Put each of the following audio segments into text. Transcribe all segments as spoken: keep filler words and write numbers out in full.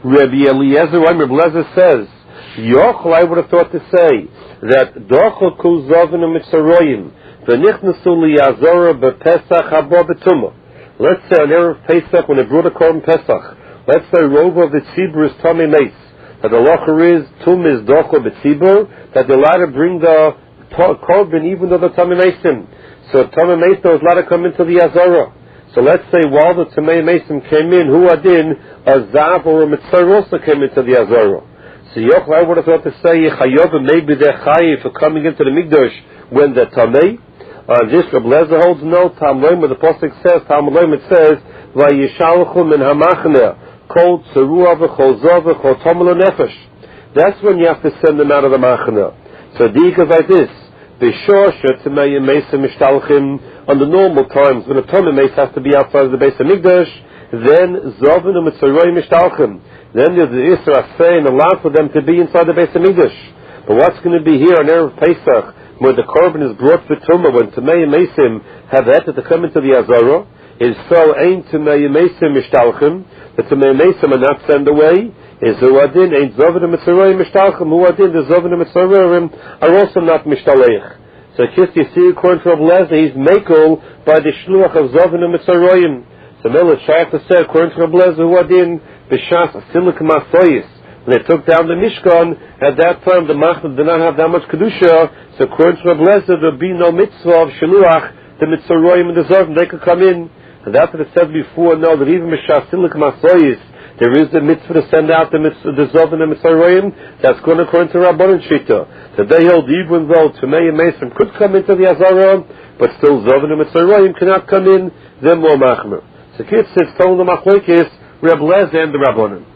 Rabbi Eliezer, Rabbi Eliezer says, Yochel, I would have thought to say that Dochel Kuzovin Mitzrayim v'nichnasu liyazora b'Pesach haba b'tumah. Let's say on Erev Pesach when they brought a korban Pesach, let's say Rov of the Tzibur is Tomei Meis, that the locher is Tum is Dochel b'Tzibur, that they're allowed to bring the korban even though the Tomei Meisim. So Tomei Meisim was allowed to come into the Azara. So let's say while the Tomei Meisim came in, who adin a Zav or a Mitzvah also came into the Azara. So Yochel, I would have thought to say, maybe they're chayiv for coming into the Mikdash when they're Tamei. On this, Rabbi Lezer holds no, Talmud, where the Pasuk says, Talmud, it says, Vayishalchu min hamachne, kol tzeruah v'chol zav v'chol tomel nefesh. That's when you have to send them out of the machne. So the is like this, B'shosha t'mei meisa mishtalchim, on the normal times, when a Tomei Meis has to be outside of the base of Mikdash, then Zavin and Mitzrayim mishtalchim. Then there's the Isra saying allowed for them to be inside the Beis Hamikdash. But what's going to be here on Erev Pesach, when the korban is brought for Tumah, when Tamei Meisim have had to come into the Azara, is so Ein Tamei Meisim Mishtalchim, the Tamei Meisim are not sent away, is Huadin, Ein Zavin and Mitzrayim Mishtalchim, Huadin, the Zavin and Mitzrayim are also not Mishtalech. So just you see, according to Rabbi Lezer, he's Mekel by the Shluach of Zavin and Mitzrayim. So Mela Shaykh said, according to Rabbi Lezer, Huadin, B'shas Asilik Masoyis. When they took down the Mishkan, at that time the Machna did not have that much Kedusha, so according to Rabbi Lezer, there would be no mitzvah of Shiluach, the Mitzrayim and the Zavim, they could come in. And that's what it said before, no, that even B'shas Asilik Masoyis, there is the mitzvah to send out the mitzvah, the Zavim and the Mitzrayim, that's going according to Rabbanan Shita. That they held even though Tumei and Mason could come into the Azara, but still Zavim and Mitzrayim cannot come in, then more Machmer. So Kitz says, telling the Machlekes, Reb Lezer and the Rabbanim.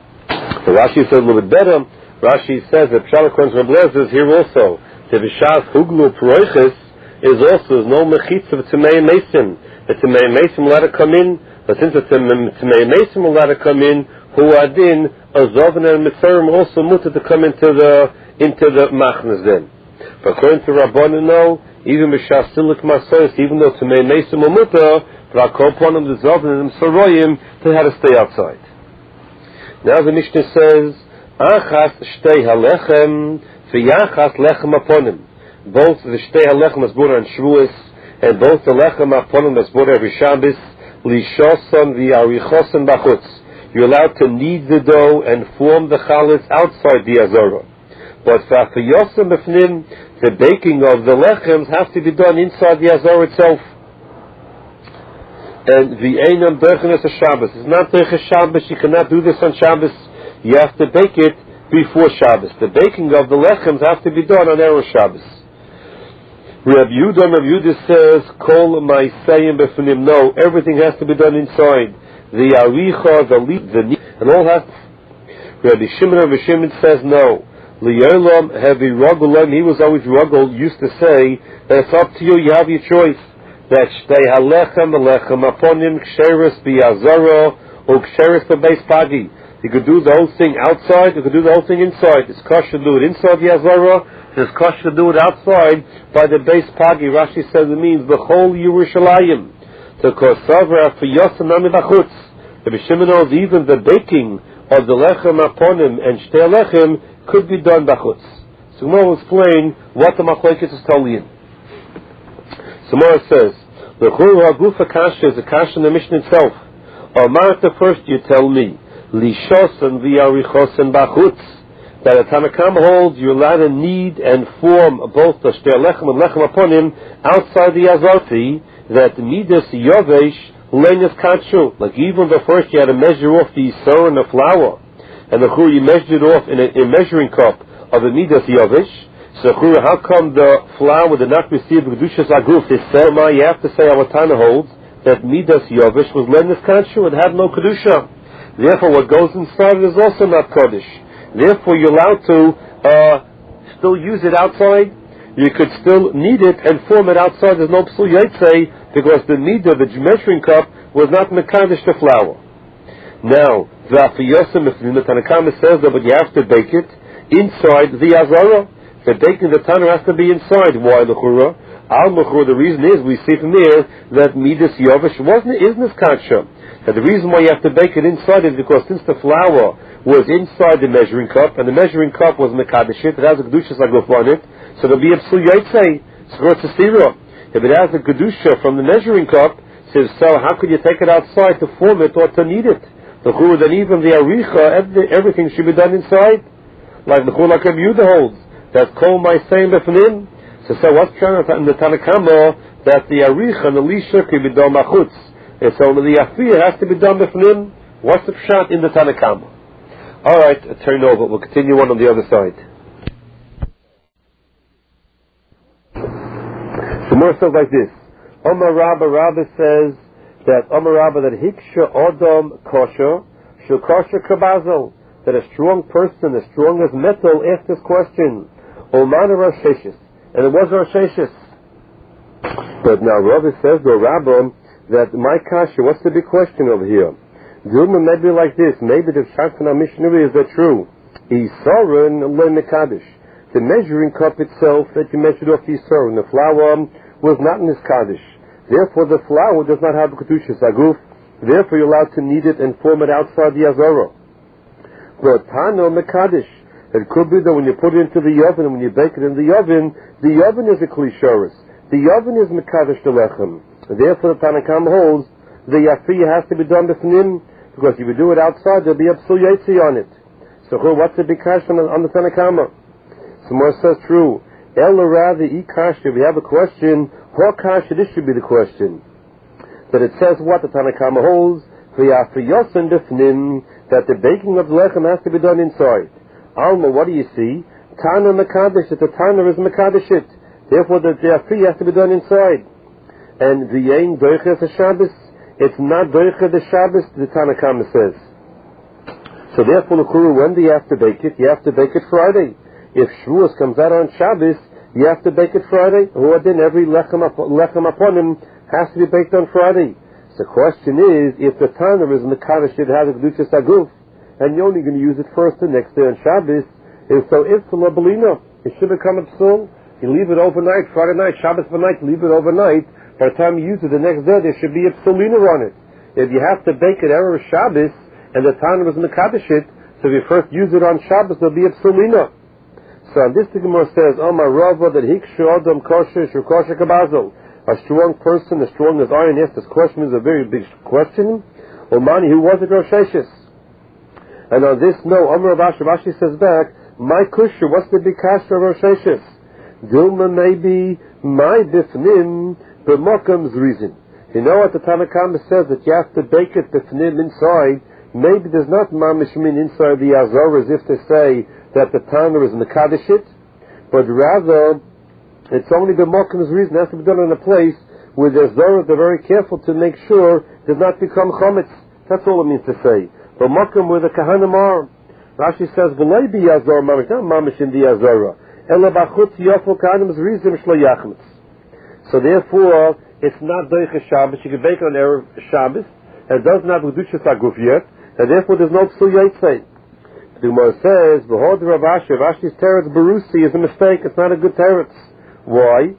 So Rashi says a little bit better. Rashi says that Pshalakon Reb Lezer is here also. The Vishas Huglu Proiches is also, there's no Mechitza of Tumei Mesim. The Tumei Mesim will let it come in, but since the Tumei Mesim will let it come in, who adin, Azovin and Mitzrayim also mutter to come into the, into the Machnas then. But according to Rabbanim, no, even Vishas Silik Masois, even though Tumei Mesim will mutter, but I'll call upon them the Zavin and Mitzrayim, they had to stay outside. Now the Mishnah says, Achas shtei halechem, v'yachas lechem aponim. Both the shtei halechem is brought on Shavuos, and both the lechem aponim is brought every Shabbos, lishoson v'yarichoson bachutz. You're allowed to knead the dough and form the chalas outside the Azara. But v'afiyosem b'fnim, the baking of the lechems has to be done inside the Azara itself. And the Einam Berchenes of Shabbos. It's not Berchenes Shabbos, you cannot do this on Shabbos. You have to bake it before Shabbos. The baking of the lechems has to be done on Erev Shabbos. Rabbi Yehuda, Rabbi Yehuda says, Kol Ma'aseyim Befunim. No, everything has to be done inside. The Aricha, the Li, the Ni, and all has to. Rabbi Shimon, Rabbi Shimon says no. Li'olam Hevi Ragulem, he was always Ragul, used to say, that it's up to you, you have your choice. That shtei halechem alechem aponim ksheris bi'azara or ksheris b'beis pagi. You could do the whole thing outside, you could do the whole thing inside. It's kosher to do it inside the azara, it's kosher to do it outside by the beis pagi. Rashi says it means the whole Yerushalayim. To kosavra for yosem nami b'chutz. The B'Shimon knows even the baking of the lechem aponim and shtei halechem could be done b'chutz. So we'll explain what the machlokes is telling. Samara says, the Chur HaGufa Kasha is a Kasha in the Mishnah itself. Amar, first you tell me, Lishosan v'yarichosan bachutz, that a Tanakam holds you're allowed to knead and form both the shtei lechem and lechem aponim outside the Azarti, that midas yovesh lenis kachu. Like even the first you had to measure off the yisor and the flour, and the Chur you measured off in a, in a measuring cup of the midas yovesh. So how come the flour did not receive Kedushas Aguf? They say, you have to say our Tana holds that Midas Yovish was Lenis Kanshu, it had no Kedusha. Therefore what goes inside it is also not Kodesh. Therefore you're allowed to uh, still use it outside. You could still knead it and form it outside. There's no Psul Yaitse because the Midah, the measuring cup, was not Mekadesh the flour. Now, the Afiyosem, the Tanakama says that but you have to bake it inside the Azara. The baking the tanner has to be inside. Why the chura? Al mechura. The reason is we see from there that midas yovish wasn't isn't kacha. And the reason why you have to bake it inside is because since the flour was inside the measuring cup, and the measuring cup was mekadeshit, it has a kedusha saguf on it, so it'll be a psul yaitse, so it's a stira. If it has a kedusha from the measuring cup, says, so how could you take it outside to form it or to knead it? The chur, then even the aricha, everything should be done inside. Like the chur like Rabbi Yehuda holds, that kol my saying b'fnim. So, so what's trying in the Tanakama that the aricha and the lisha could be done machutz? And so the afiyah has to be done b'fnim. What's the pshat in the Tanakama? All right, turn over. We'll continue on on the other side. The more says like this: Omar Rabba Rabba says that Omar Rabba that hiksha odom kosher shel kosher kabazel, that a strong person, as strong as metal, asked this question. Oman Rosheshis, and it was Rosheshis. But now Rabba says the Rabba that my kasha, what's the big question over here? Dilma maybe like this, maybe the shot from our missionary is that true. Isaron le mekadosh. The measuring cup itself that you measured off the Isaron, the flour was not in this kaddish. Therefore the flour does not have a kedusha saguf. Therefore you're allowed to knead it and form it outside the azara. But tano mekadosh. It could be that when you put it into the oven and when you bake it in the oven, the oven is a klisharis. The oven is mekadosh the lechem. Therefore the Tanakam holds the yafiyah has to be done b'fnim, because if you do it outside, there'll be a psul yaitzi on it. So what's the big kash on, on the Tanakama? So more says true. El rather e kash, if we have a question, how kash, this should be the question. That it says what the Tanakama holds, v'yafiyosen b'fnim, that the baking of the lechem has to be done inside. Alma, what do you see? Tana mekadosh, that the Tana is mekadoshit. Therefore the yafiyah has to be done inside. And the yain doiches a Shabbos, it's not doiche the Shabbos, the Tanakama says. So therefore, when do you have to bake it? You have to bake it Friday. If Shavuos comes out on Shabbos, you have to bake it Friday. Or then every lechem, lechem upon him has to be baked on Friday. So the question is, if the Tana is mekadosh, it has a kedusha saguf, and you're only going to use it first the next day on Shabbos, if so, if the labelina, it should become a psul. You leave it overnight, Friday night, Shabbos night, leave it overnight. By the time you use it the next day, there should be a psulina on it. If you have to bake it erev Shabbos, and the Tana was mekadosh it, so if you first use it on Shabbos, there'll be a psulina. So on this the Gemara says, Omar Rava that hikshu adam kosher shu kosher kabazel. A strong person, as strong as iron, asked this question is a very big question. Omani, who was it Rosheshis? And on this, no, Omar Rashi, Rashi says back, my kusher, what's the big kasha of Rosheshis? Dilma maybe my bifnim b'mokam's reason. You know what the Tanakama says, that you have to bake it bifnim inside. Maybe there's not mamish min inside the azor, as if to say that the Tana is mekadeshit, but rather it's only b'mokam's reason. It has to be done in a place where the azor, they're very careful to make sure it does not become chometz. That's all it means to say. B'mokam where the kahanim are. Rashi says v'lei bi azor mamish, not mamish in the azora. Ela b'chutz yofel kahanim's reason shlo yachmetz. So therefore, it's not doiche Shabbos. You can bake it on erev Shabbos, and it doesn't have kedusha saguf yet, and therefore there's no psul yaitse. The Gemara says, "V'hod Rav Ashi, Rav Ashi's teretz berusi is a mistake. It's not a good teretz. Why?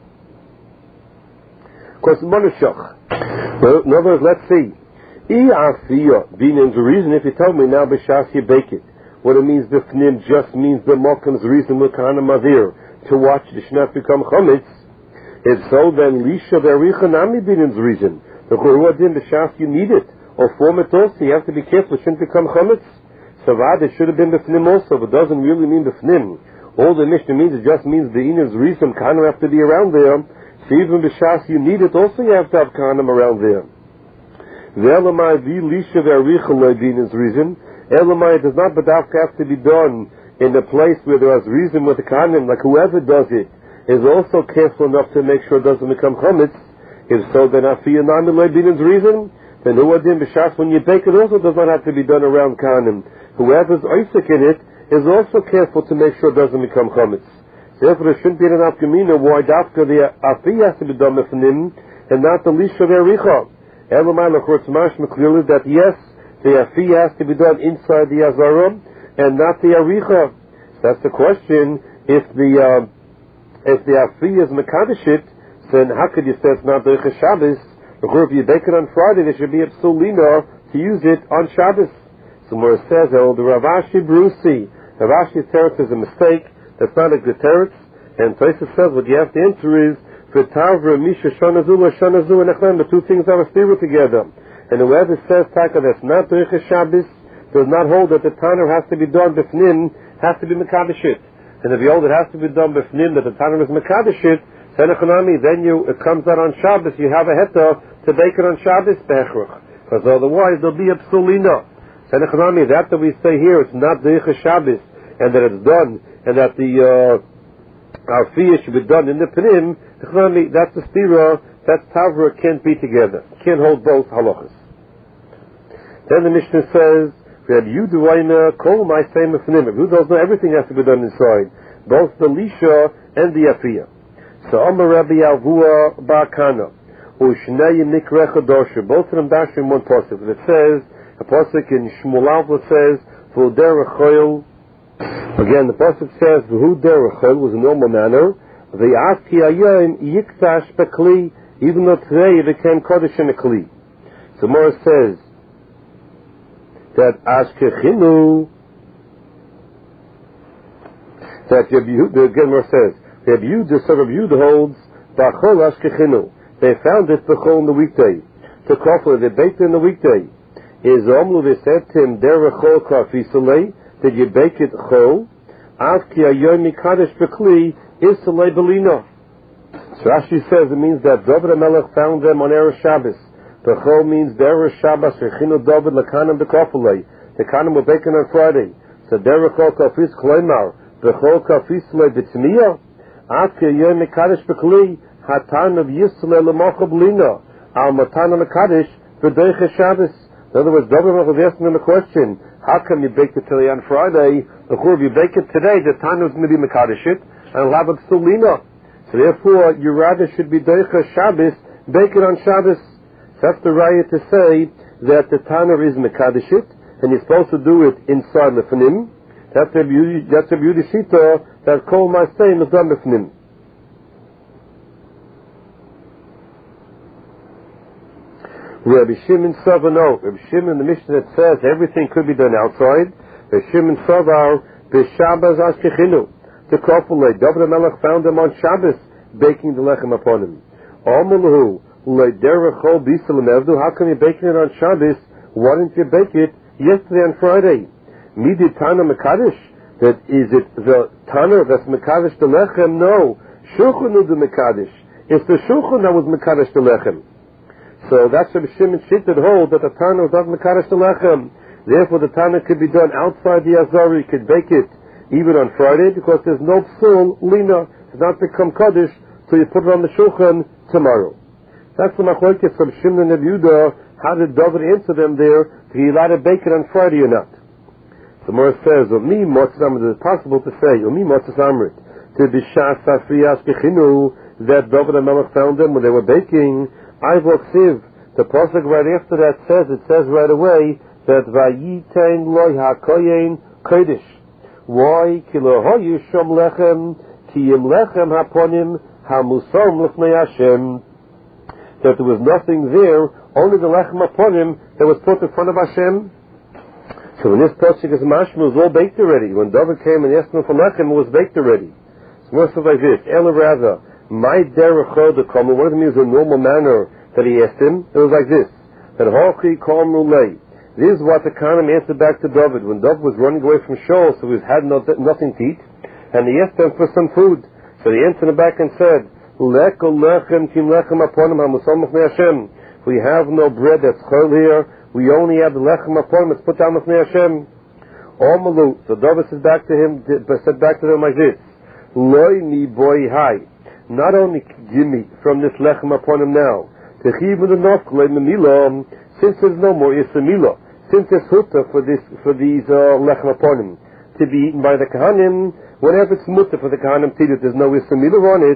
Because monushach. Well, in other words, let's see. I afiya binim's reason. If you tell me now b'shas you bake it, what it means b'fnim just means the mokam's reason with kana mavir to watch the shnaf become chometz. If so, then lisha vericha nami binim's reason. The churuadin b'shas you need it or form it also. You have to be careful; it shouldn't become chometz. Savad, it should have been b'fnim also, but it doesn't really mean b'fnim. All the Mishnah means, it just means the inyan's reason, kahanim have to be around there. So even b'shas you need it, also you have to have kahanim around there. Ve'elamai v'lisha ve'aricha lo'din's reason. Elamai does not badavka have to be done in a place where there is reason with the kahanim, like whoever does it is also careful enough to make sure it doesn't become chometz. If so, then afiya nami lo'din's reason, then huadin b'shas when you bake it also does not have to be done around kahanim. Whoever's oisik in it is also careful to make sure it doesn't become chometz. Therefore, there shouldn't be an afkamina why dafka the afi has to be done with him and not the lisha vericha. Elamai l'chortz mashma clearly that yes, the afi has to be done inside the azarim and not the aricha. So that's the question. If the uh, if the afi is mekadeshit, then how could you say it's not the Shabbos? If you bake it on Friday, there should be a psulina to use it on Shabbos. So where it says, oh, the Rav Ashi Brusi, Rav Ashi's teretz is a mistake, that's not a good teretz, and Tosfos says what you have to answer is, for Tavra, Misha, Shonazu, Shonazu, and Echlan, the two things are stable together. And whoever says, Taka, that's not Doicha Shabbos, does not hold that the Tanner has to be done b'fnim, has to be Mekadeshit. And if you hold it has to be done b'fnim, that the Tanner is Mekadeshit, then then you, it comes out on Shabbos, you have a heta to bake it on Shabbos, Bechruch. Because otherwise there'll be a psulina. Then that that we say here, it's not Doicha Shabbos, and that it's done, and that the, uh, our fiyah should be done in the Pnim, that's the stira, that's Tavra, can't be together. Can't hold both halachas. Then the Mishnah says, Reb Yehuda kol my same Pnim. Reb Yehuda know everything has to be done inside, both the Lisha and the Afiyah. So Amar Rabbi Avua Ba'akana, Ushnei Nikrecha Dosha, both of them dash in one pasuk. It says, a pasuk in Shmuel Alva says, V'uder Rechoil. Again, the pasuk says, V'uder Rechoil was a normal manner. V'yati Ayim Yiktash Bekli, even though today it became Kodesh in a Kli. So Mora says that Ashkechinu, that Rabbi Yehuda, again Mora says, Rabbi Yehuda, so Rabbi Yehuda holds, Bachol Ashkechinu. They found it Bechol in the weekday. To Kofler, they baked it in the weekday. Is Omlu, they said to him, Der Rechol Kafisale, did you bake it Chol? Afki Ayomi Kadesh Bekli, is Salei Belino. So Rashi says it means that David HaMelech found them on Erev Shabbos. Bechol means Erev Shabbos, Rechinu David Lakanim Bekofale. The Kanim were baking on Friday. So Der Rechol Kafis Kleimar, Bechol Kafisale B'Tzmiyah. Afki Ayomi Kadesh Bekli, Hatan of Yisrael L'mocha Belino. Al Matan HaMekadesh, V'Doicha Shabbos. In other words, David was asking him a question. How come you bake it today on Friday? If you bake it today, the time is going to be Mekadeshit, and it'll have a psulina. So therefore, your rather should be Doicha Shabbos, bake it on Shabbos. So that's the raya to say that the Tanner is Mekadeshit, and you're supposed to do it inside Lefnim. That's a beauty, that's a beauty shita, that Kol Masayim is done Lefnim. Rabbi Shimon Savano, Rabbi Shimon, the Mishnah that says everything could be done outside. Rabbi Shimon Savar, B'Shabbos Ashkechinu. The Kofule, David HaMelech found him on Shabbos, baking the lechem upon him. Amalahu, Leiderechol B'Salam Evdu, how come you're baking it on Shabbos? Why didn't you bake it yesterday on Friday? Midi Tana Mekadesh, that is it the Tana that's Mekadesh the lechem? No. Shulchan the Mekadesh. It's the Shulchan that was Mekadesh the lechem. So that's Rabbi Shimon Shit that holds that the Tana was not Mekadesh the lechem. Therefore the Tana could be done outside the Azari, you could bake it even on Friday, because there's no psul lina, does not become kaddish, so you put it on the shulchan tomorrow. That's the machlokes from Shimon and Yehuda. How did David answer them there? To be allowed to bake it on Friday or not? The Gemara says, "Umi motzam." It is possible to say, "Umi motzas amrit." To be shas safriyas kechinu, that David and Melech found them when they were baking. Ivok siv. The pasuk right after that says, it says right away that vayitein loy hakoyin kodesh. Why? Kilohoyu shom lechem, kiyim lechem haponim hamusom lefnei Hashem. That there was nothing there, only the lechem haponim that was put in front of Hashem. So when this pasuk is mashma, it was all baked already. When David came and asked him for lechem, it was baked already. It's more so like this. Ela rather, my derechol the common. One of them is a normal manner that he asked him. It was like this: that hochi kol mulei. This is what the Kanim answered back to David when David was running away from Shaul, so he had no, nothing to eat, and he asked them for some food. So he answered back and said, "Lekol lechem kim lechem aponim hamusom lefnei Hashem." We have no bread that's chol here. We only have the lechem aponim that's put down lefnei Hashem. Omalu. So David said back to him, said back to them like this: Loi mi boy hai. Not only give me from this lechem aponim now, techiv the nofklei memilam. Since there's no more Yisamila, since there's huta for this for these uh, lechem aponim to be eaten by the kahanim, whenever it's muta for the kahanim to eat it, there's no Yisamila on it.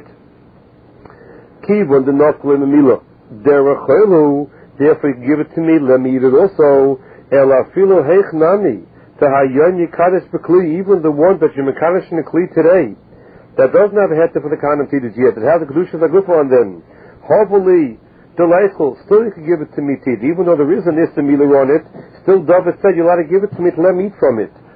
Kivon the nafle memila derechelu, therefore give it to me, let me eat it also. Elafilo heich nami to hayon yikadesh bekli, even the one that you mekadesh in the kli today, that doesn't have a heter for the kahanim to eat it yet, it has the kedusha zagufa on them. Hopefully still Eichel, still you can give it to me, Tid. Even though there is an Issa Milah on it, still David said you're allowed to give it to me to let me eat from it.